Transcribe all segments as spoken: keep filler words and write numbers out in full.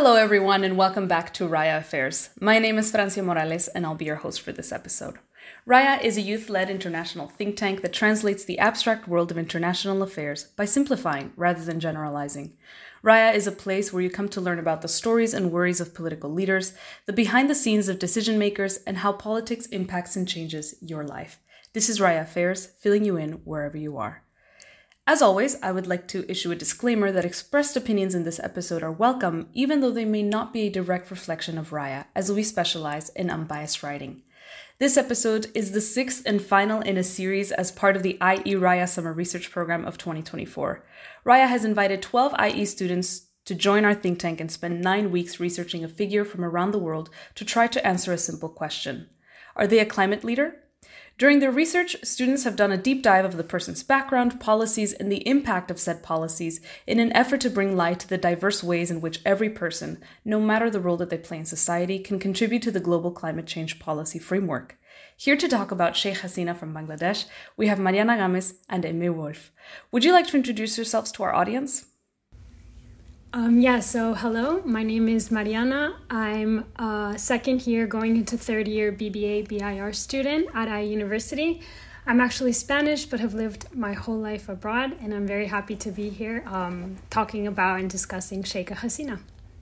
Hello everyone and welcome back to Raya Affairs. My name is Francia Morales and I'll be your host for this episode. Raya is a youth-led international think tank that translates the abstract world of international affairs by simplifying rather than generalizing. Raya is a place where you come to learn about the stories and worries of political leaders, the behind the scenes of decision makers, and how politics impacts and changes your life. This is Raya Affairs, filling you in wherever you are. As always, I would like to issue a disclaimer that expressed opinions in this episode are welcome, even though they may not be a direct reflection of Raya, as we specialize in unbiased writing. This episode is the sixth and final in a series as part of the I E Raya Summer Research Program of twenty twenty-four. Raya has invited twelve I E students to join our think tank and spend nine weeks researching a figure from around the world to try to answer a simple question. Are they a climate leader? During their research, students have done a deep dive of the person's background, policies, and the impact of said policies in an effort to bring light to the diverse ways in which every person, no matter the role that they play in society, can contribute to the global climate change policy framework. Here to talk about Sheikh Hasina from Bangladesh, we have Mariana Games and Eme Wolf. Would you like to introduce yourselves to our audience? Um, yeah, so hello, my name is Mariana. I'm a second year going into third year B B A B I R student at I E University. I'm actually Spanish, but have lived my whole life abroad, and I'm very happy to be here um, talking about and discussing Sheikh Hasina.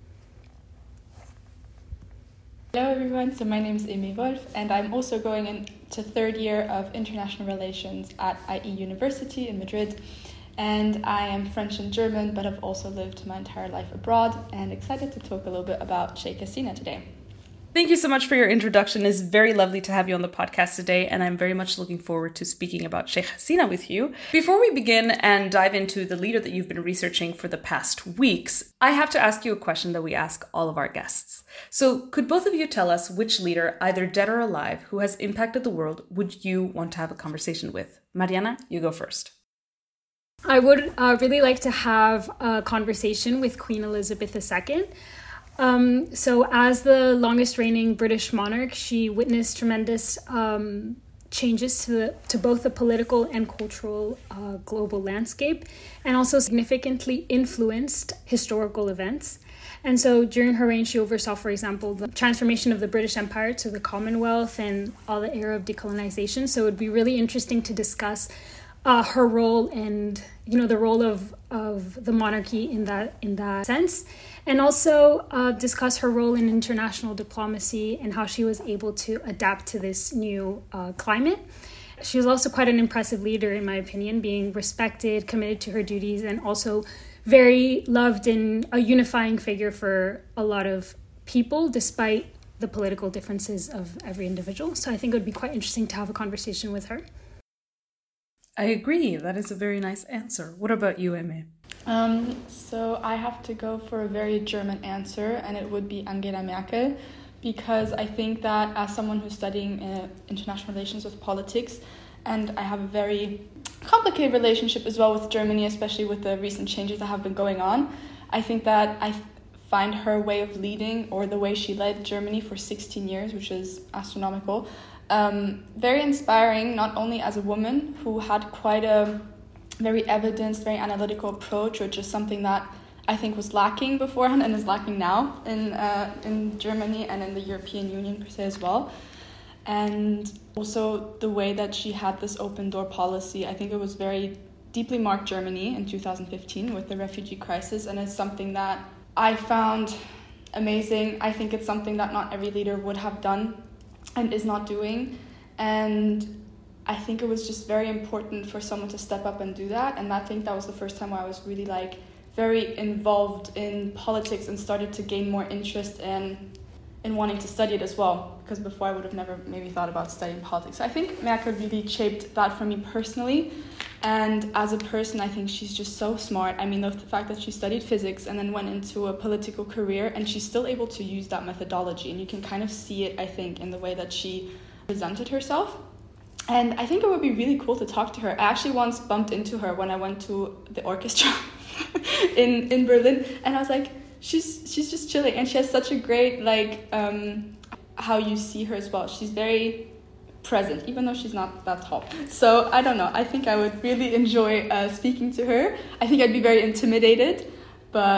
Hello everyone, so my name is Eme Wolf, and I'm also going into third year of International Relations at I E University in Madrid. And I am French and German, but have also lived my entire life abroad, and excited to talk a little bit about Sheikh Hasina today. Thank you so much for your introduction. It's very lovely to have you on the podcast today, and I'm very much looking forward to speaking about Sheikh Hasina with you. Before we begin and dive into the leader that you've been researching for the past weeks, I have to ask you a question that we ask all of our guests. So could both of you tell us which leader, either dead or alive, who has impacted the world would you want to have a conversation with? Mariana, you go first. I would uh, really like to have a conversation with Queen Elizabeth the Second. Um, so as the longest reigning British monarch, she witnessed tremendous um, changes to, the, to both the political and cultural uh, global landscape, and also significantly influenced historical events. And so during her reign, she oversaw, for example, the transformation of the British Empire to the Commonwealth and all the era of decolonization. So it would be really interesting to discuss Uh, her role and, you know, the role of, of the monarchy in that in that sense, and also uh, discuss her role in international diplomacy and how she was able to adapt to this new uh, climate. She was also quite an impressive leader, in my opinion, being respected, committed to her duties, and also very loved and a unifying figure for a lot of people, despite the political differences of every individual. So I think it would be quite interesting to have a conversation with her. I agree. That is a very nice answer. What about you, Eme? Um, so I have to go for a very German answer, and it would be Angela Merkel, because I think that as someone who's studying uh, international relations with politics, and I have a very complicated relationship as well with Germany, especially with the recent changes that have been going on, I think that I find her way of leading, or the way she led Germany for sixteen years, which is astronomical, Um, very inspiring, not only as a woman who had quite a very evidenced, very analytical approach, which is something that I think was lacking beforehand and is lacking now in uh, in Germany and in the European Union per se as well. And also the way that she had this open door policy, I think it was very deeply marked Germany in two thousand fifteen with the refugee crisis, and it's something that I found amazing. I think it's something that not every leader would have done and is not doing, and I think it was just very important for someone to step up and do that. And I think that was the first time where I was really like very involved in politics and started to gain more interest in in wanting to study it as well, because before I would have never maybe thought about studying politics. So I think Merkel really shaped that for me personally, and as a person I think she's just so smart. I mean, the fact that she studied physics and then went into a political career, and she's still able to use that methodology, and you can kind of see it, I think, in the way that she presented herself. And I think it would be really cool to talk to her. I actually once bumped into her when I went to the orchestra in in Berlin, and I was like, she's she's just chilling, and she has such a great like um how you see her as well. She's very present, even though she's not that tall. So I don't know, I think I would really enjoy uh, speaking to her. I think I'd be very intimidated, but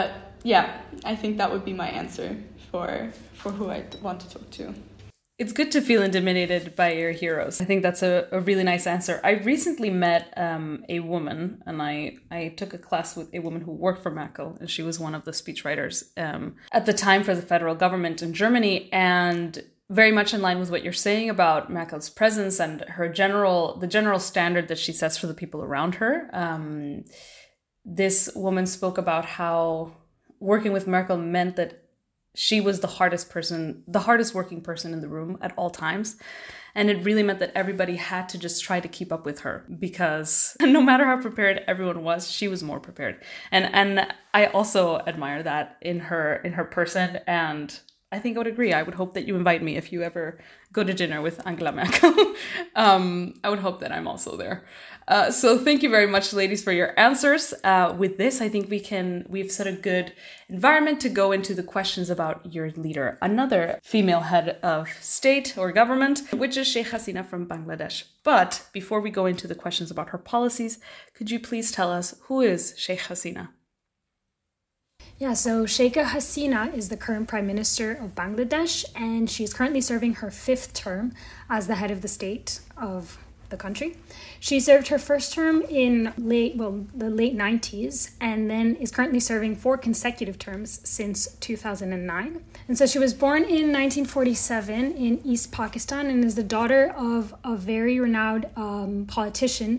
yeah, I think that would be my answer for for who I want to talk to. It's good to feel intimidated by your heroes. I think that's a, a really nice answer. I recently met um, a woman, and I, I took a class with a woman who worked for Merkel, and she was one of the speechwriters um, at the time for the federal government in Germany. And very much in line with what you're saying about Merkel's presence and her general, the general standard that she sets for the people around her. Um, this woman spoke about how working with Merkel meant that she was the hardest person, the hardest working person in the room at all times. And it really meant that everybody had to just try to keep up with her, because no matter how prepared everyone was, she was more prepared. And and I also admire that in her in her person. And I think I would agree. I would hope that you invite me if you ever go to dinner with Angela Merkel. um, I would hope that I'm also there. Uh, so thank you very much, ladies, for your answers. Uh, with this, I think we can, we've set a good environment to go into the questions about your leader, another female head of state or government, which is Sheikh Hasina from Bangladesh. But before we go into the questions about her policies, could you please tell us, who is Sheikh Hasina? Yeah, so Sheikha Hasina is the current Prime Minister of Bangladesh, and she's currently serving her fifth term as the head of the state of the country. She served her first term in late, well, the late nineties, and then is currently serving four consecutive terms since two thousand nine. And so she was born in nineteen forty-seven in East Pakistan and is the daughter of a very renowned um, politician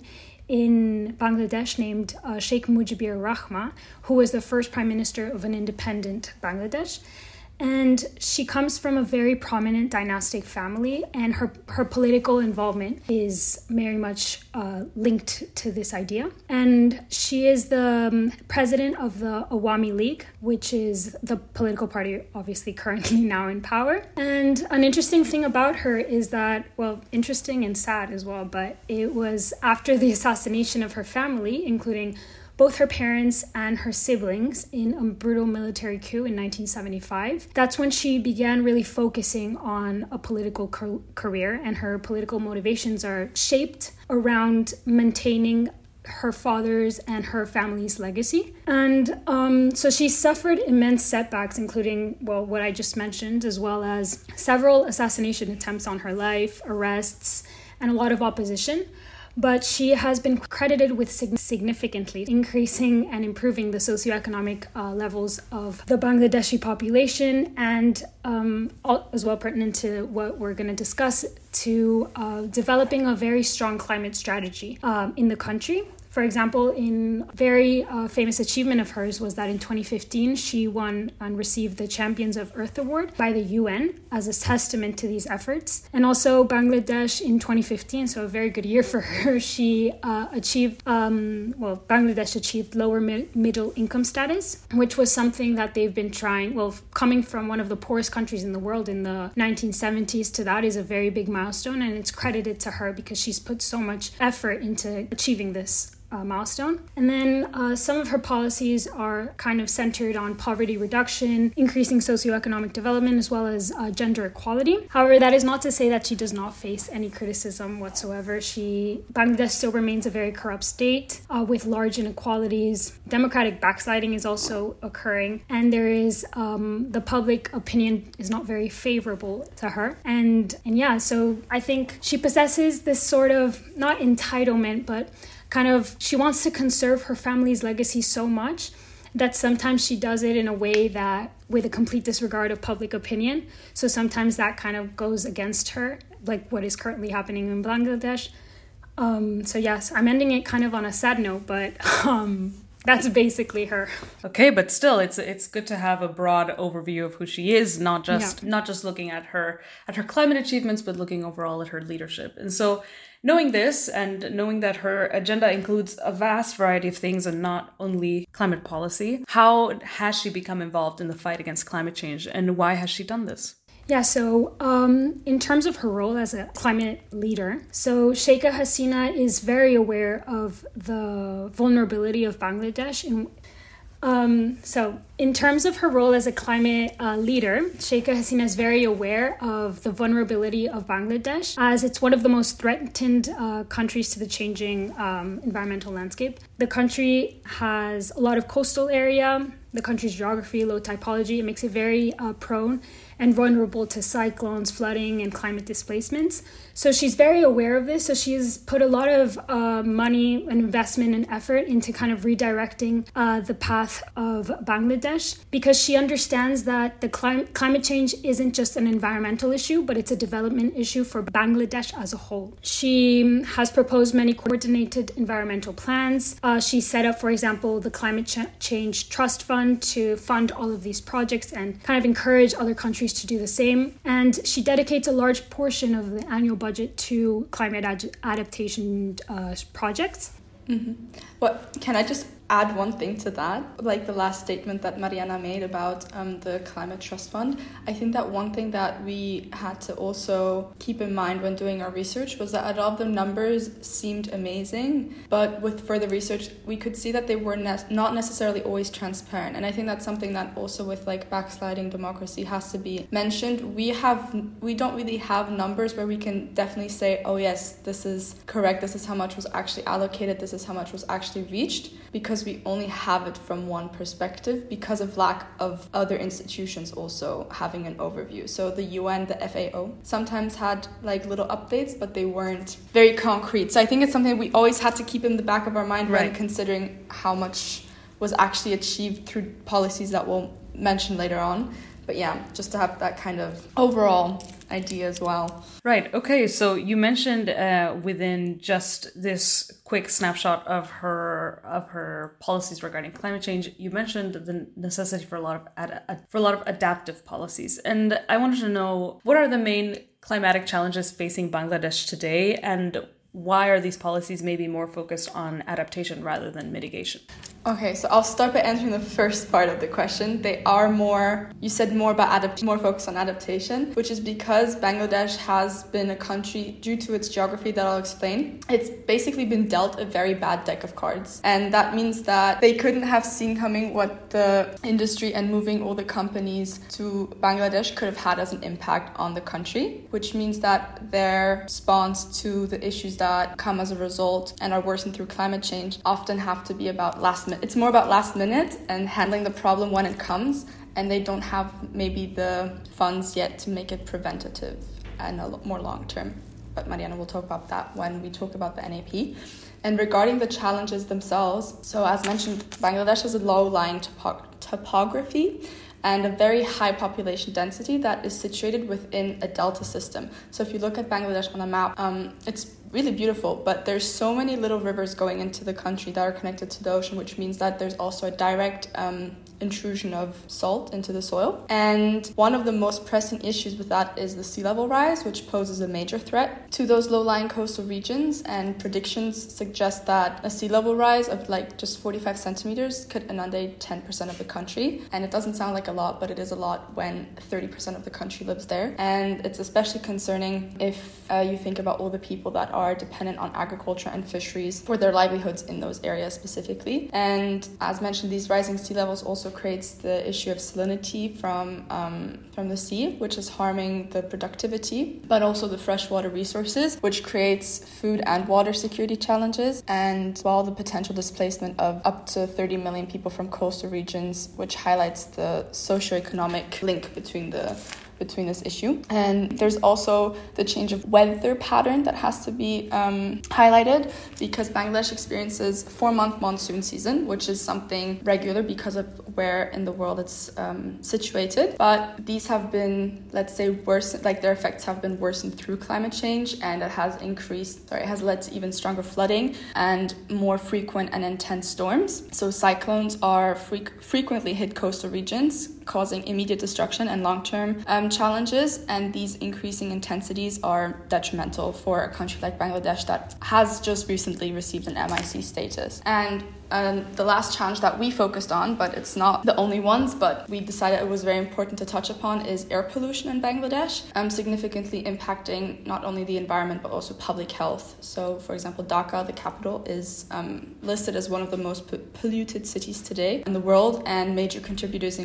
in Bangladesh named uh, Sheikh Mujibur Rahman, who was the first prime minister of an independent Bangladesh. And she comes from a very prominent dynastic family, and her, her political involvement is very much uh, linked to this idea. And she is the um, president of the Awami League, which is the political party obviously currently now in power. And an interesting thing about her is that, well, interesting and sad as well, but it was after the assassination of her family, including both her parents and her siblings, in a brutal military coup in nineteen seventy-five. That's when she began really focusing on a political car- career, and her political motivations are shaped around maintaining her father's and her family's legacy. And um, so she suffered immense setbacks, including, well, what I just mentioned, as well as several assassination attempts on her life, arrests, and a lot of opposition. But she has been credited with significantly increasing and improving the socioeconomic uh, levels of the Bangladeshi population, and um, all, as well pertinent to what we're going to discuss, to uh, developing a very strong climate strategy um, in the country. For example, in very uh, famous achievement of hers was that in twenty fifteen, she won and received the Champions of Earth Award by the U N as a testament to these efforts. And also Bangladesh in twenty fifteen, so a very good year for her, she uh, achieved, um, well, Bangladesh achieved lower mi- middle income status, which was something that they've been trying, well, coming from one of the poorest countries in the world in the nineteen seventies to that is a very big milestone, and it's credited to her because she's put so much effort into achieving this Uh, milestone. And then uh, some of her policies are kind of centered on poverty reduction, increasing socioeconomic development, as well as uh, gender equality. However, that is not to say that she does not face any criticism whatsoever. She, Bangladesh still remains a very corrupt state uh, with large inequalities. Democratic backsliding is also occurring, and there is um, the public opinion is not very favorable to her. And and yeah, so I think she possesses this sort of not entitlement, but kind of, she wants to conserve her family's legacy so much that sometimes she does it in a way that with a complete disregard of public opinion. So sometimes that kind of goes against her, like what is currently happening in Bangladesh. Um, so yes, I'm ending it kind of on a sad note, but um, that's basically her. Okay, but still, it's it's good to have a broad overview of who she is, not just yeah. not just looking at her at her climate achievements, but looking overall at her leadership. And so, knowing this and knowing that her agenda includes a vast variety of things and not only climate policy, how has she become involved in the fight against climate change, and why has she done this? Yeah, so um, in terms of her role as a climate leader, so Sheikha Hasina is very aware of the vulnerability of Bangladesh. In, um, so in terms of her role as a climate uh, leader, Sheikha Hasina is very aware of the vulnerability of Bangladesh, as it's one of the most threatened uh, countries to the changing um, environmental landscape. The country has a lot of coastal area, the country's geography, low typology. It makes it very uh, prone and vulnerable to cyclones, flooding, and climate displacements. So she's very aware of this. So she's put a lot of uh, money and investment and effort into kind of redirecting uh, the path of Bangladesh, because she understands that the clim- climate change isn't just an environmental issue, but it's a development issue for Bangladesh as a whole. She has proposed many coordinated environmental plans. Uh, she set up, for example, the Climate Ch- Change Trust Fund to fund all of these projects and kind of encourage other countries to do the same. And she dedicates a large portion of the annual budget to climate ad- adaptation uh, projects. Mm-hmm. But can I just add one thing to that? Like the last statement that Mariana made about um, the Climate Trust Fund. I think that one thing that we had to also keep in mind when doing our research was that a lot of the numbers seemed amazing, but with further research, we could see that they were ne- not necessarily always transparent. And I think that's something that also with like backsliding democracy has to be mentioned. We have, we don't really have numbers where we can definitely say, oh yes, this is correct, this is how much was actually allocated, this is how much was actually reached, because we only have it from one perspective because of lack of other institutions also having an overview. So the U N, the F A O, sometimes had like little updates, but they weren't very concrete. So I think it's something we always had to keep in the back of our mind right. when considering how much was actually achieved through policies that we'll mention later on. But yeah, just to have that kind of overall idea as well. Right. Okay. So you mentioned uh, within just this quick snapshot of her of her policies regarding climate change, you mentioned the necessity for a lot of ad- for a lot of adaptive policies, and I wanted to know, what are the main climatic challenges facing Bangladesh today, and why are these policies maybe more focused on adaptation rather than mitigation? Okay, so I'll start by answering the first part of the question. They are more, you said more about adapt, more focused on adaptation, which is because Bangladesh has been a country, due to its geography that I'll explain, it's basically been dealt a very bad deck of cards. And that means that they couldn't have seen coming what the industry and moving all the companies to Bangladesh could have had as an impact on the country, which means that their response to the issues that come as a result and are worsened through climate change often have to be about last minute. It's more about last minute and handling the problem when it comes, and they don't have maybe the funds yet to make it preventative and a lot more long term. But Mariana will talk about that when we talk about the N A P. And regarding the challenges themselves, so as mentioned, Bangladesh has a low-lying topo- topography and a very high population density that is situated within a delta system. So if you look at Bangladesh on a map, um, it's really beautiful, but there's so many little rivers going into the country that are connected to the ocean, which means that there's also a direct um, intrusion of salt into the soil. And one of the most pressing issues with that is the sea level rise, which poses a major threat to those low-lying coastal regions. And predictions suggest that a sea level rise of like just forty-five centimeters could inundate ten percent of the country. And it doesn't sound like a lot, but it is a lot when thirty percent of the country lives there. And it's especially concerning if uh, you think about all the people that are dependent on agriculture and fisheries for their livelihoods in those areas specifically. And as mentioned, these rising sea levels also creates the issue of salinity from um, from the sea, which is harming the productivity, but also the freshwater resources, which creates food and water security challenges, and while the potential displacement of up to thirty million people from coastal regions, which highlights the socioeconomic link between the between this issue. And there's also the change of weather pattern that has to be um, highlighted, because Bangladesh experiences four-month monsoon season, which is something regular because of where in the world it's um, situated. But these have been, let's say, worsened, like their effects have been worsened through climate change, and it has increased, or it has led to even stronger flooding and more frequent and intense storms. So cyclones are fre- frequently hit coastal regions, causing immediate destruction and long-term um, challenges, and these increasing intensities are detrimental for a country like Bangladesh that has just recently received an M I C status. And Um, the last challenge that we focused on, but it's not the only ones, but we decided it was very important to touch upon, is air pollution in Bangladesh, um, significantly impacting not only the environment but also public health. So, for example, Dhaka, the capital, is um, listed as one of the most p- polluted cities today in the world, and major contributors include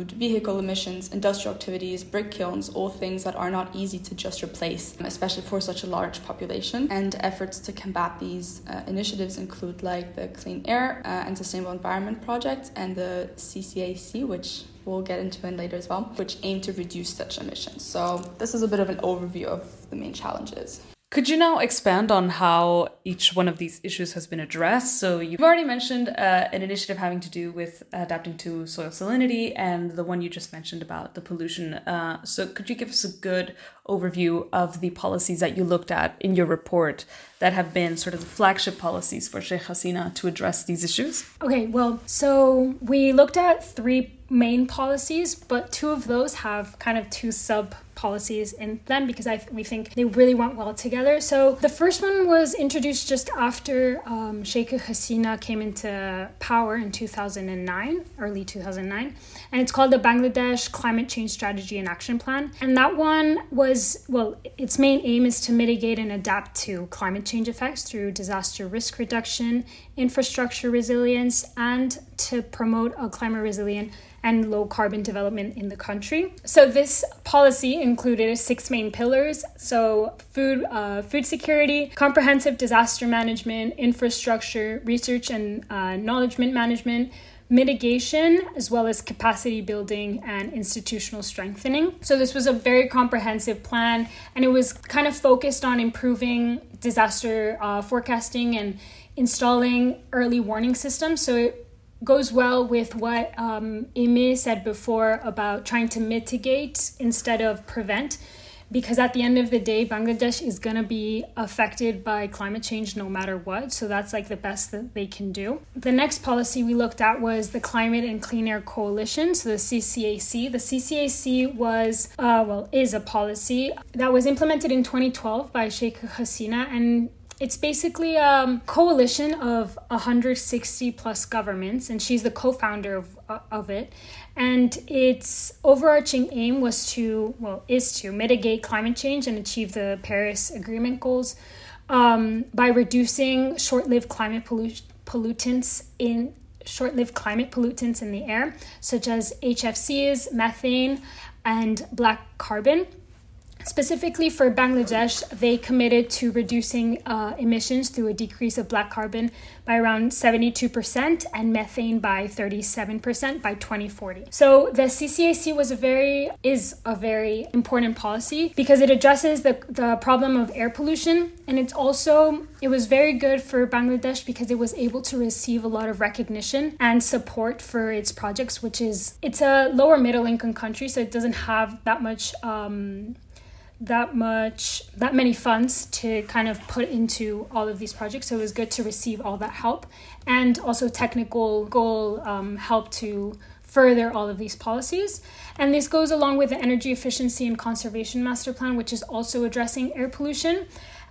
include vehicle emissions, industrial activities, brick kilns, all things that are not easy to just replace, especially for such a large population. And efforts to combat these uh, initiatives include like the Clean Air uh, and Sustainable Environment Project and the C C A C, which we'll get into it later as well, which aim to reduce such emissions. So this is a bit of an overview of the main challenges. Could you now expand on how each one of these issues has been addressed? So you've already mentioned uh, an initiative having to do with adapting to soil salinity and the one you just mentioned about the pollution. Uh, so could you give us a good overview of the policies that you looked at in your report that have been sort of the flagship policies for Sheikh Hasina to address these issues? Okay, well, so we looked at three main policies, but two of those have kind of two sub policies in them because I we think they really went well together. So the first one was introduced just after um, Sheikh Hasina came into power in two thousand nine, early two thousand nine, and it's called the Bangladesh Climate Change Strategy and Action Plan. And that one was, well, its main aim is to mitigate and adapt to climate change effects through disaster risk reduction, infrastructure resilience, and to promote a climate resilient and low carbon development in the country. So this policy included six main pillars. So food, uh, food security, comprehensive disaster management, infrastructure, research and uh, knowledgement management, mitigation, as well as capacity building and institutional strengthening. So this was a very comprehensive plan, and it was kind of focused on improving disaster uh, forecasting and installing early warning systems. So it goes well with what um, Imi said before about trying to mitigate instead of prevent, because at the end of the day, Bangladesh is going to be affected by climate change no matter what. So that's like the best that they can do. The next policy we looked at was the Climate and Clean Air Coalition, so the C C A C. The C C A C was, uh, well, is a policy that was implemented in twenty twelve by Sheikh Hasina, and it's basically a coalition of one hundred sixty plus governments, and she's the co-founder of, uh, of it. And its overarching aim was to, well, is to mitigate climate change and achieve the Paris Agreement goals um, by reducing short-lived climate pollu- pollutants in short-lived climate pollutants in the air, such as H F Cs, methane, and black carbon. Specifically for Bangladesh, they committed to reducing uh, emissions through a decrease of black carbon by around seventy-two percent and methane by thirty-seven percent by twenty forty. So the C C A C was a very is a very important policy because it addresses the, the problem of air pollution, and it's also it was very good for Bangladesh because it was able to receive a lot of recognition and support for its projects, which is it's a lower middle income country, so it doesn't have that much um, that much, that many funds to kind of put into all of these projects. So it was good to receive all that help and also technical goal um, help to further all of these policies. And this goes along with the Energy Efficiency and Conservation Master Plan, which is also addressing air pollution.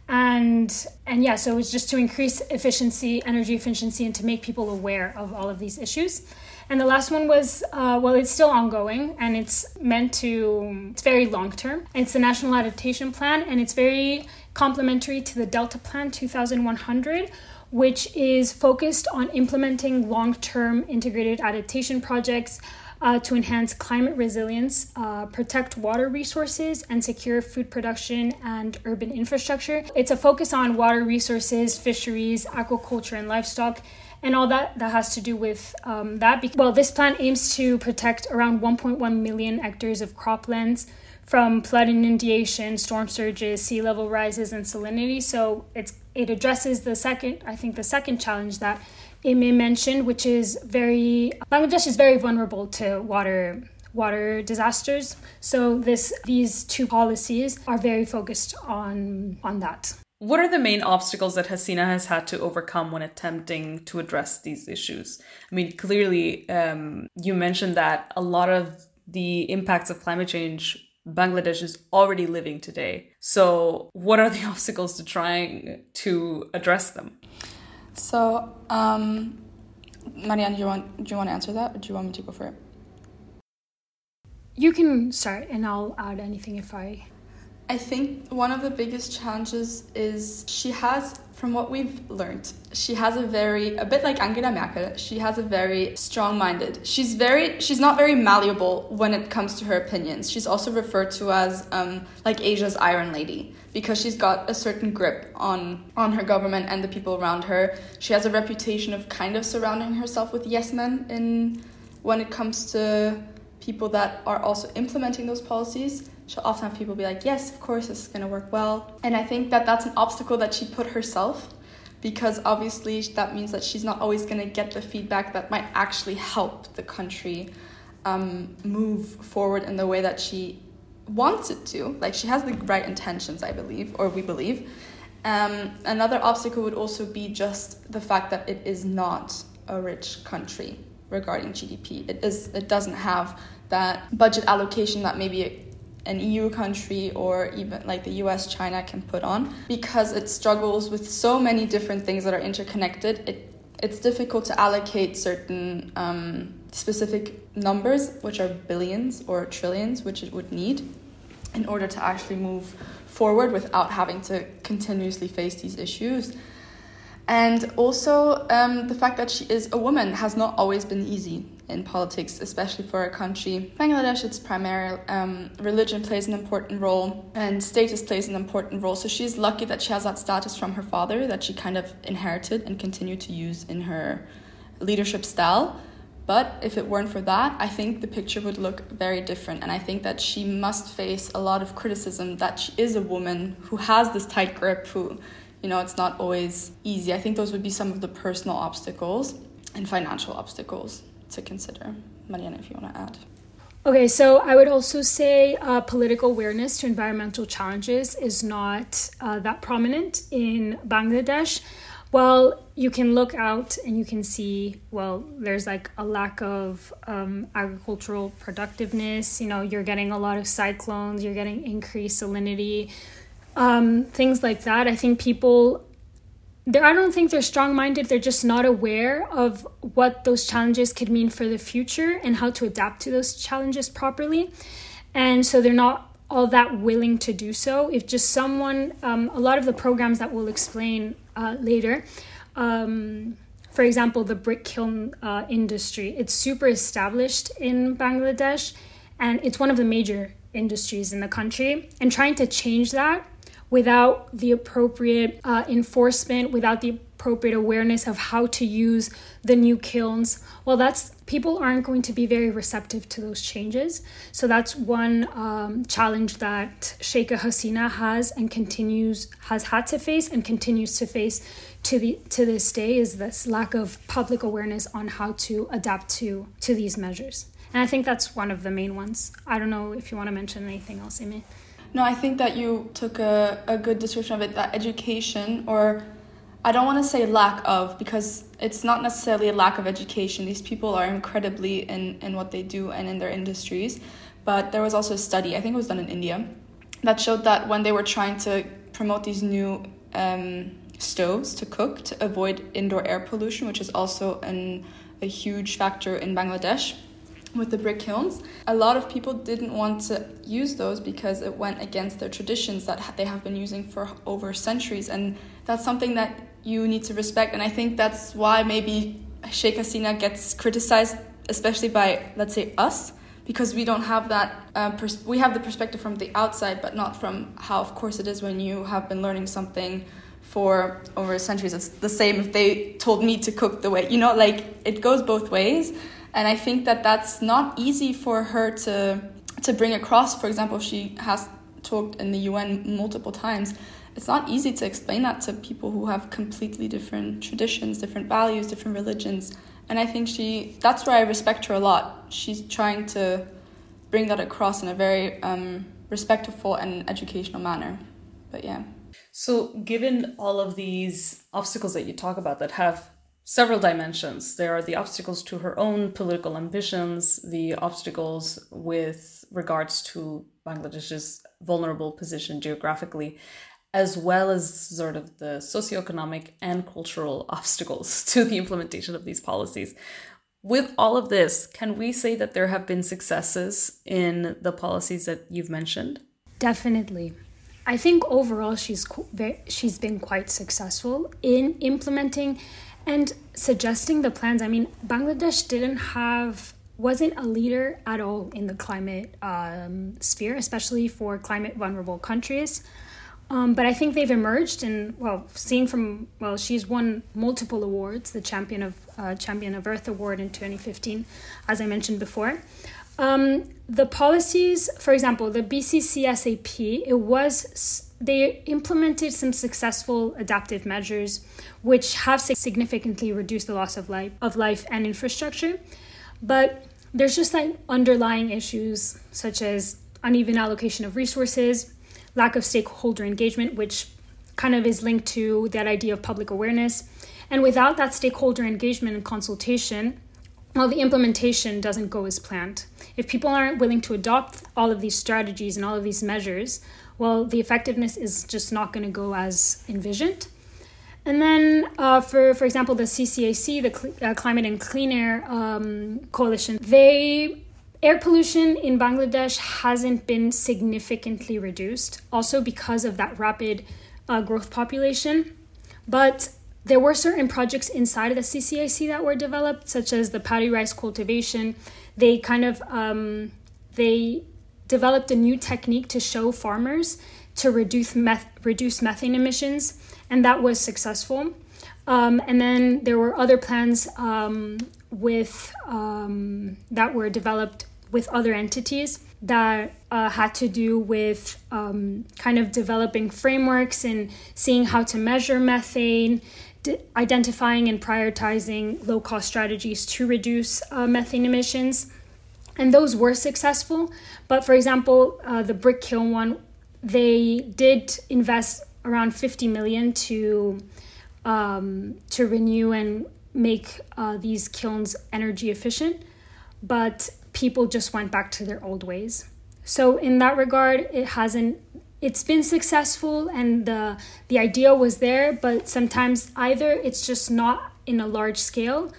And and yeah, so it's just to increase efficiency, energy efficiency, and to make people aware of all of these issues. And the last one was, uh, well, it's still ongoing, and it's meant to, it's very long-term. It's the National Adaptation Plan, and it's very complementary to the Delta Plan two thousand one hundred, which is focused on implementing long-term integrated adaptation projects uh, to enhance climate resilience, uh, protect water resources, and secure food production and urban infrastructure. It's a focus on water resources, fisheries, aquaculture, and livestock, and all that that has to do with um, that. Well, this plan aims to protect around one point one million hectares of croplands from flood and inundation, storm surges, sea level rises, and salinity. So it's it addresses the second, I think the second challenge that Imi mentioned, which is very, Bangladesh is very vulnerable to water water disasters. So this these two policies are very focused on on that. What are the main obstacles that Hasina has had to overcome when attempting to address these issues? I mean, clearly, um, you mentioned that a lot of the impacts of climate change Bangladesh is already living today. So what are the obstacles to trying to address them? So, um, Marianne, do you want, do you want to answer that, or do you want me to go for it? You can start, and I'll add anything if I... I think one of the biggest challenges is she has, from what we've learned, she has a very, a bit like Angela Merkel, she has a very strong-minded. She's very, she's not very malleable when it comes to her opinions. She's also referred to as um, like Asia's Iron Lady, because she's got a certain grip on, on her government and the people around her. She has a reputation of kind of surrounding herself with yes men in when it comes to people that are also implementing those policies. She'll often have people be like, yes, of course, this is going to work well. And I think that that's an obstacle that she put herself, because obviously that means that she's not always going to get the feedback that might actually help the country um, move forward in the way that she wants it to. Like, she has the right intentions, I believe, or we believe. Um, another obstacle would also be just the fact that it is not a rich country regarding G D P. It is. It doesn't have that budget allocation that maybe an E U country or even like the U S, China can put on, because it struggles with so many different things that are interconnected. It it's difficult to allocate certain um, specific numbers, which are billions or trillions, which it would need in order to actually move forward without having to continuously face these issues. And also um, the fact that she is a woman has not always been easy in politics, especially for a country. Bangladesh, its primary um, religion plays an important role and status plays an important role. So she's lucky that she has that status from her father that she kind of inherited and continued to use in her leadership style. But if it weren't for that, I think the picture would look very different. And I think that she must face a lot of criticism that she is a woman who has this tight grip, who, you know, it's not always easy. I think those would be some of the personal obstacles and financial obstacles to consider. Marianne, if you want to add. Okay, so I would also say uh, political awareness to environmental challenges is not uh, that prominent in Bangladesh. Well, you can look out and you can see, well, there's like a lack of um, agricultural productiveness. You know, you're getting a lot of cyclones, you're getting increased salinity, um, things like that. I think people, they're, I don't think they're strong-minded. They're just not aware of what those challenges could mean for the future and how to adapt to those challenges properly. And so they're not all that willing to do so. If just someone, um, a lot of the programs that we'll explain uh, later, um, for example, the brick kiln uh, industry, it's super established in Bangladesh, and it's one of the major industries in the country. And trying to change that without the appropriate uh, enforcement, without the appropriate awareness of how to use the new kilns, well, that's people aren't going to be very receptive to those changes. So that's one um, challenge that Sheikha Hasina has and continues has had to face and continues to face to the to this day, is this lack of public awareness on how to adapt to to these measures. And I think that's one of the main ones. I don't know if you want to mention anything else, Amy. No, I think that you took a, a good description of it, that education, or I don't want to say lack of, because it's not necessarily a lack of education. These people are incredibly in, in what they do and in their industries. But there was also a study, I think it was done in India, that showed that when they were trying to promote these new um, stoves to cook to avoid indoor air pollution, which is also an, a huge factor in Bangladesh, with the brick kilns, a lot of people didn't want to use those because it went against their traditions that they have been using for over centuries. And that's something that you need to respect. And I think that's why maybe Sheikha Hasina gets criticized, especially by, let's say, us, because we don't have that, uh, pers- we have the perspective from the outside, but not from how, of course, it is when you have been learning something for over centuries. It's the same if they told me to cook the way, you know, like it goes both ways. And I think that that's not easy for her to to bring across. For example, if she has talked in the U N multiple times, it's not easy to explain that to people who have completely different traditions, different values, different religions. And I think she, that's why I respect her a lot. She's trying to bring that across in a very um, respectful and educational manner. But yeah. So given all of these obstacles that you talk about that have several dimensions. There are the obstacles to her own political ambitions, the obstacles with regards to Bangladesh's vulnerable position geographically, as well as sort of the socioeconomic and cultural obstacles to the implementation of these policies. With all of this, can we say that there have been successes in the policies that you've mentioned? Definitely. I think overall she's she's been quite successful in implementing and suggesting the plans. I mean, Bangladesh didn't have, wasn't a leader at all in the climate um, sphere, especially for climate vulnerable countries. Um, but I think they've emerged, and well, seeing from, well, she's won multiple awards, the Champion of uh, Champion of Earth Award in twenty fifteen, as I mentioned before. Um, the policies, for example, the B C C S A P, it was, they implemented some successful adaptive measures which have significantly reduced the loss of life, of life and infrastructure. But there's just like underlying issues such as uneven allocation of resources, lack of stakeholder engagement, which kind of is linked to that idea of public awareness. And without that stakeholder engagement and consultation, well, the implementation doesn't go as planned. If people aren't willing to adopt all of these strategies and all of these measures, well, the effectiveness is just not going to go as envisioned. And then, uh, for for example, the C C A C, the Cl- uh, Climate and Clean Air um, Coalition, they air pollution in Bangladesh hasn't been significantly reduced, also because of that rapid uh, growth population. But there were certain projects inside of the C C A C that were developed, such as the paddy rice cultivation. They kind of um, they developed a new technique to show farmers to reduce meth- reduce methane emissions, and that was successful. Um, and then there were other plans um, with um, that were developed with other entities that uh, had to do with um, kind of developing frameworks and seeing how to measure methane, d- identifying and prioritizing low-cost strategies to reduce uh, methane emissions. And those were successful. But for example, uh, the brick kiln one, they did invest around fifty million to um, to renew and make uh, these kilns energy efficient, but people just went back to their old ways. So in that regard, it hasn't, it's been successful, and the the idea was there, but sometimes either it's just not in a large scale,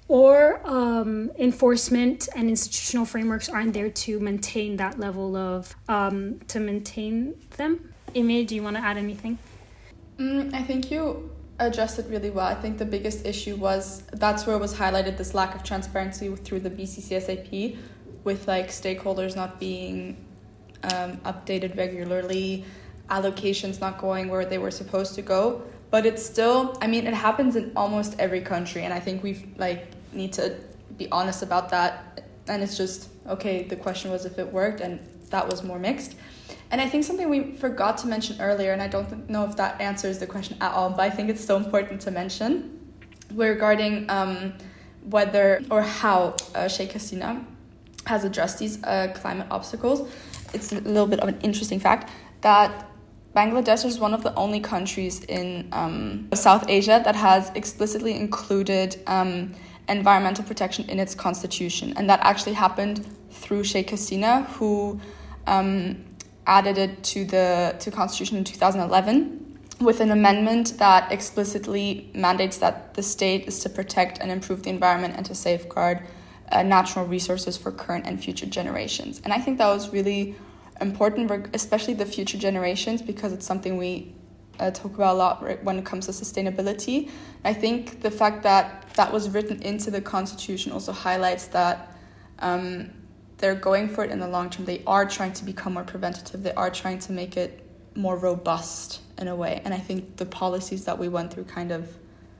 or um, enforcement and institutional frameworks aren't there to maintain that level of, um, to maintain them. Ime, do you want to add anything? Mm, I think you addressed it really well. I think the biggest issue was, that's where it was highlighted, this lack of transparency through the B C C S A P, with like stakeholders not being um, updated regularly, allocations not going where they were supposed to go. But it's still, I mean, it happens in almost every country, and I think we've like need to be honest about that. And it's just, okay, the question was if it worked, and that was more mixed. And I think something we forgot to mention earlier, and I don't th- know if that answers the question at all, but I think it's so important to mention, regarding um, whether or how uh, Sheikh Hasina has addressed these uh, climate obstacles. It's a little bit of an interesting fact that Bangladesh is one of the only countries in um, South Asia that has explicitly included um, environmental protection in its constitution. And that actually happened through Sheikh Hasina, who um, added it to the to constitution in two thousand eleven with an amendment that explicitly mandates that the state is to protect and improve the environment and to safeguard uh, natural resources for current and future generations. And I think that was really important, especially the future generations, because it's something we uh, talk about a lot when it comes to sustainability. I think the fact that that was written into the constitution also highlights that um, they're going for it in the long term. They are trying to become more preventative. They are trying to make it more robust in a way. And I think the policies that we went through kind of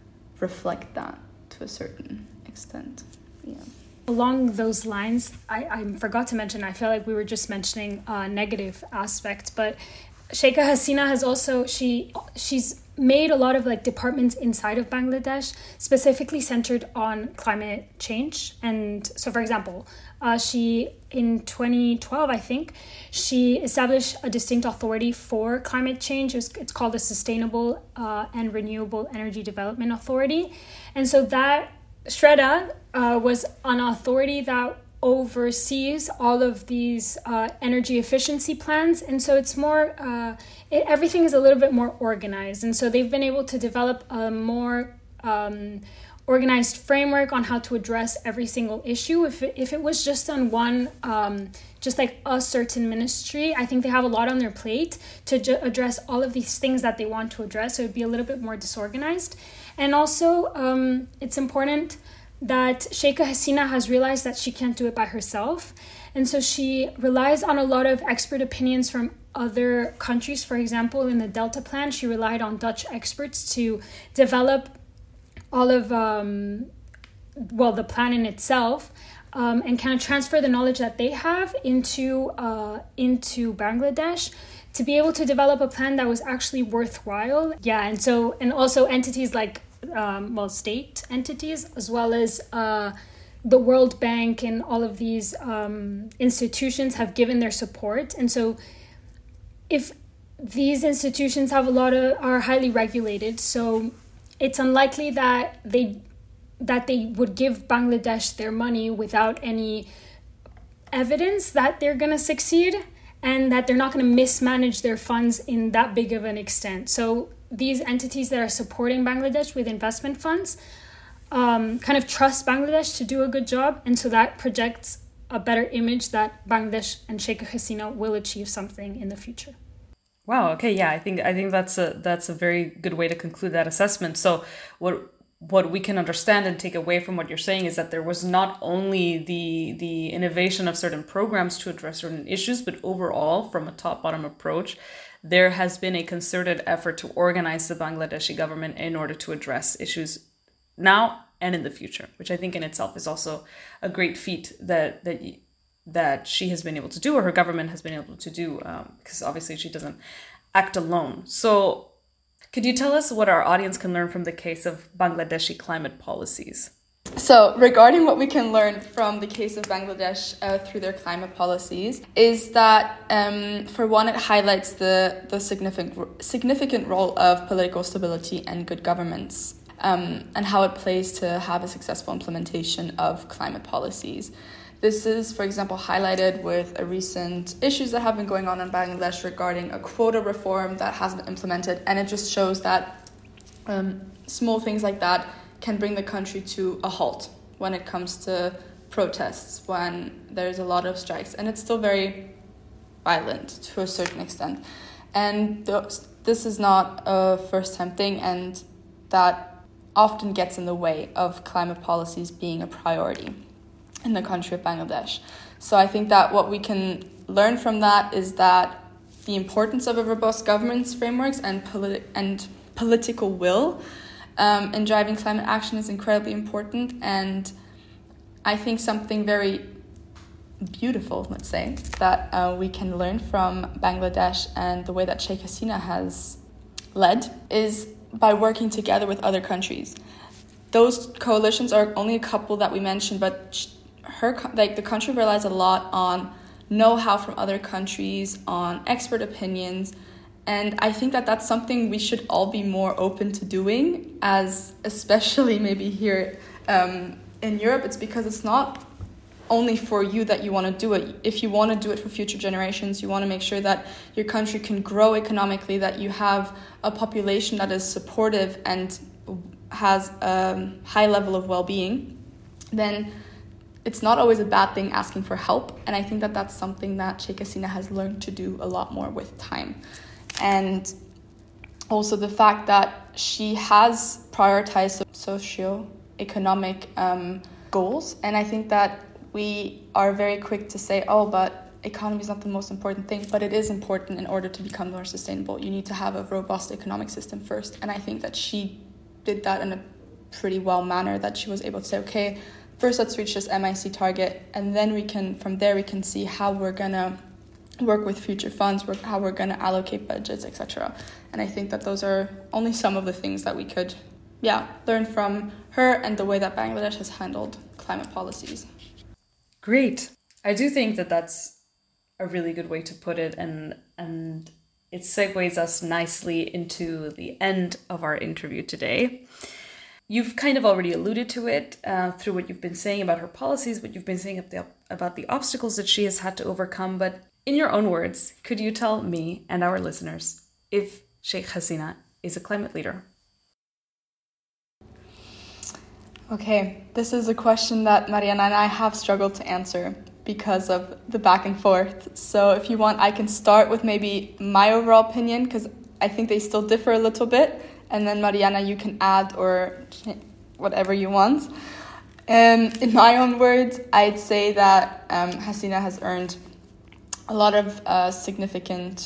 reflect that to a certain extent. Yeah. Along those lines, I, I forgot to mention, I feel like we were just mentioning a negative aspect, but Sheikha Hasina has also, she she's made a lot of like departments inside of Bangladesh specifically centered on climate change. And so, for example, uh, she, in twenty twelve, I think, she established a distinct authority for climate change. It's, it's called the Sustainable uh, and Renewable Energy Development Authority. And so that SREDA uh, was an authority that oversees all of these uh, energy efficiency plans. And so it's more, uh, it, everything is a little bit more organized. And so they've been able to develop a more um, organized framework on how to address every single issue. If it, if it was just on one, um, just like a certain ministry, I think they have a lot on their plate to ju- address all of these things that they want to address. So it'd be a little bit more disorganized. And also, um, it's important that Sheikha Hasina has realized that she can't do it by herself. And so she relies on a lot of expert opinions from other countries. For example, in the Delta Plan, she relied on Dutch experts to develop all of, um, well, the plan in itself, um, and kind of transfer the knowledge that they have into uh, into Bangladesh to be able to develop a plan that was actually worthwhile. Yeah, and so, and also entities like, um, well, state entities, as well as uh, the World Bank and all of these um, institutions have given their support. And so if these institutions have a lot of, are highly regulated, so it's unlikely that they that they would give Bangladesh their money without any evidence that they're going to succeed and that they're not going to mismanage their funds in that big of an extent. So these entities that are supporting Bangladesh with investment funds um, kind of trust Bangladesh to do a good job, and so that projects a better image that Bangladesh and Sheikha Hasina will achieve something in the future. Wow. Okay. Yeah. I think I think that's a that's a very good way to conclude that assessment. So what what we can understand and take away from what you're saying is that there was not only the the innovation of certain programs to address certain issues, but overall, from a top-bottom approach, there has been a concerted effort to organize the Bangladeshi government in order to address issues now and in the future, which I think in itself is also a great feat that that. that she has been able to do, or her government has been able to do, um, because obviously she doesn't act alone. So could you tell us what our audience can learn from the case of Bangladeshi climate policies? So regarding what we can learn from the case of Bangladesh uh, through their climate policies is that, um, for one, it highlights the, the significant, significant role of political stability and good governance, um, and how it plays to have a successful implementation of climate policies. This is, for example, highlighted with a recent issues that have been going on in Bangladesh regarding a quota reform that has been implemented. And it just shows that um, small things like that can bring the country to a halt when it comes to protests, when there's a lot of strikes. And it's still very violent to a certain extent. And th- this is not a first-time thing, and that often gets in the way of climate policies being a priority in the country of Bangladesh. So I think that what we can learn from that is that the importance of a robust governance frameworks and politi- and political will um, in driving climate action is incredibly important. And I think something very beautiful, let's say, that uh, we can learn from Bangladesh and the way that Sheikh Hasina has led is by working together with other countries. Those coalitions are only a couple that we mentioned, but her like the country relies a lot on know-how from other countries, on expert opinions, and I think that that's something we should all be more open to doing, as especially maybe here um, in Europe. It's because it's not only for you that you want to do it. If you want to do it for future generations, you want to make sure that your country can grow economically, that you have a population that is supportive and has a high level of well-being, then it's not always a bad thing asking for help. And I think that that's something that Sheikh Hasina has learned to do a lot more with time. And also the fact that she has prioritized socio-economic um, goals. And I think that we are very quick to say, oh, but economy is not the most important thing, but it is important in order to become more sustainable. You need to have a robust economic system first. And I think that she did that in a pretty well manner, that she was able to say, okay, first let's reach this M I C target, and then we can, from there we can see how we're gonna work with future funds, work, how we're gonna allocate budgets, et cetera. And I think that those are only some of the things that we could, yeah, learn from her and the way that Bangladesh has handled climate policies. Great. I do think that that's a really good way to put it, and and it segues us nicely into the end of our interview today. You've kind of already alluded to it uh, through what you've been saying about her policies, what you've been saying about the, about the obstacles that she has had to overcome. But in your own words, could you tell me and our listeners if Sheikh Hasina is a climate leader? Okay, this is a question that Mariana and I have struggled to answer because of the back and forth. So if you want, I can start with maybe my overall opinion, because I think they still differ a little bit. And then Mariana, you can add or whatever you want. Um, in my own words, I'd say that um, Hasina has earned a lot of uh, significant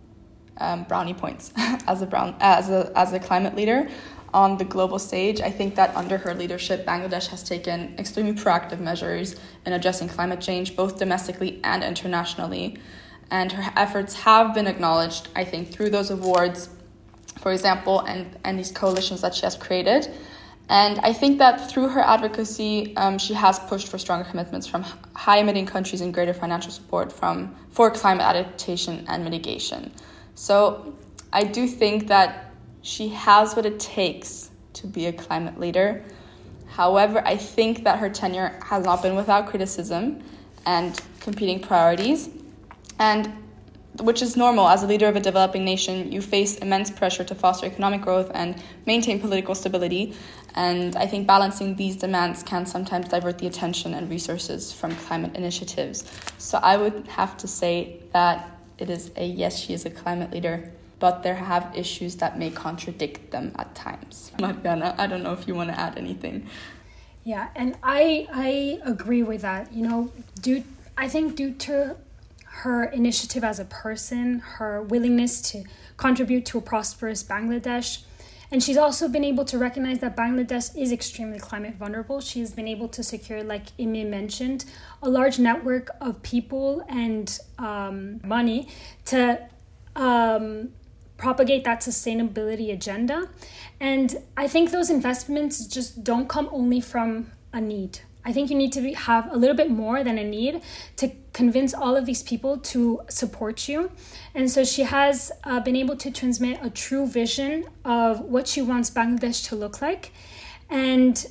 um, brownie points as a brown as a as a climate leader on the global stage. I think that under her leadership, Bangladesh has taken extremely proactive measures in addressing climate change, both domestically and internationally. And her efforts have been acknowledged, I think, through those awards, for example, and, and these coalitions that she has created. And I think that through her advocacy, um, she has pushed for stronger commitments from high-emitting countries and greater financial support from for climate adaptation and mitigation. So I do think that she has what it takes to be a climate leader. However, I think that her tenure has not been without criticism and competing priorities, and which is normal. As a leader of a developing nation, you face immense pressure to foster economic growth and maintain political stability. And I think balancing these demands can sometimes divert the attention and resources from climate initiatives. So I would have to say that it is a yes, she is a climate leader, but there have issues that may contradict them at times. Mariana, I don't know if you want to add anything. Yeah, and I I agree with that. You know, due I think due to her initiative as a person, her willingness to contribute to a prosperous Bangladesh, and she's also been able to recognize that Bangladesh is extremely climate vulnerable. She's been able to secure, like Imi mentioned, a large network of people and um, money to um, propagate that sustainability agenda. And I think those investments just don't come only from a need. I think you need to be, have a little bit more than a need to convince all of these people to support you. And so she has uh, been able to transmit a true vision of what she wants Bangladesh to look like. And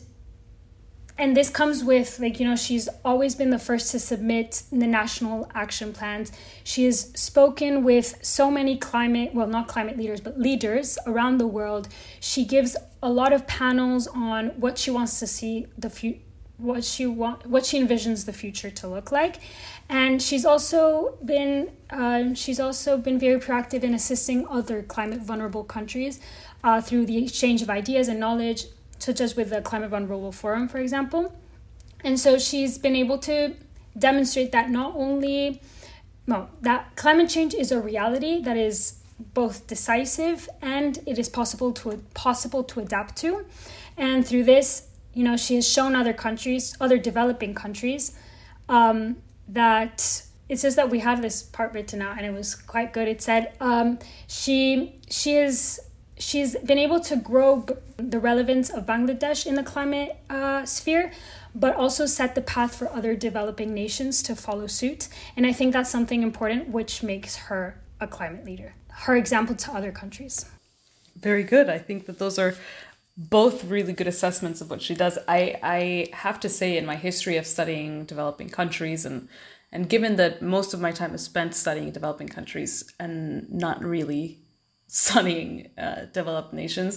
and this comes with, like, you know, she's always been the first to submit the national action plans. She has spoken with so many climate, well, not climate leaders, but leaders around the world. She gives a lot of panels on what she wants to see the future, what she want, what she envisions the future to look like. And she's also been uh, she's also been very proactive in assisting other climate vulnerable countries uh, through the exchange of ideas and knowledge, such as with the Climate Vulnerable Forum, for example. And so she's been able to demonstrate that not only no that climate change is a reality that is both decisive and it is possible to possible to adapt to. And through this, you know, she has shown other countries, other developing countries, um, that it says that we had this part written out and it was quite good. It said um, she she is she's been able to grow b- the relevance of Bangladesh in the climate uh, sphere, but also set the path for other developing nations to follow suit. And I think that's something important, which makes her a climate leader. Her example to other countries. Very good. I think that those are both really good assessments of what she does. I, I have to say, in my history of studying developing countries, and and given that most of my time is spent studying developing countries and not really studying uh, developed nations,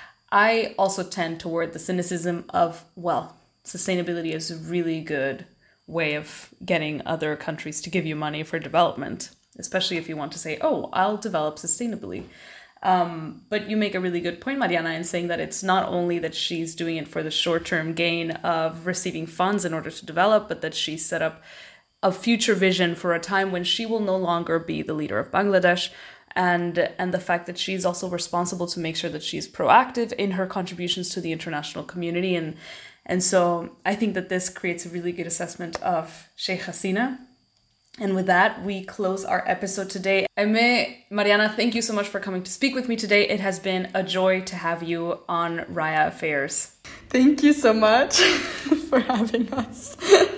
I also tend toward the cynicism of, well, sustainability is a really good way of getting other countries to give you money for development, especially if you want to say, oh, I'll develop sustainably. Um, but you make a really good point, Mariana, in saying that it's not only that she's doing it for the short-term gain of receiving funds in order to develop, but that she's set up a future vision for a time when she will no longer be the leader of Bangladesh, and and the fact that she's also responsible to make sure that she's proactive in her contributions to the international community. And and so I think that this creates a really good assessment of Sheikh Hasina. And with that, we close our episode today. Aimee, Mariana, thank you so much for coming to speak with me today. It has been a joy to have you on Raya Affairs. Thank you so much for having us.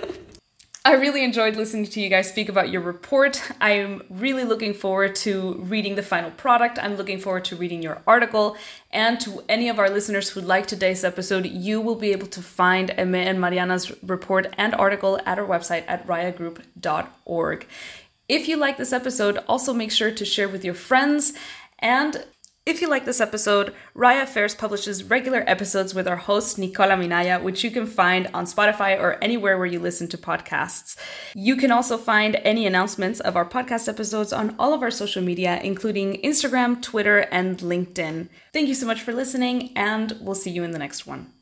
I really enjoyed listening to you guys speak about your report. I'm really looking forward to reading the final product. I'm looking forward to reading your article. And to any of our listeners who'd like today's episode, you will be able to find Aimee and Mariana's report and article at our website at raya group dot org. If you like this episode, also make sure to share with your friends. And If you like this episode, Raya Affairs publishes regular episodes with our host, Nicola Minaya, which you can find on Spotify or anywhere where you listen to podcasts. You can also find any announcements of our podcast episodes on all of our social media, including Instagram, Twitter, and LinkedIn. Thank you so much for listening, and we'll see you in the next one.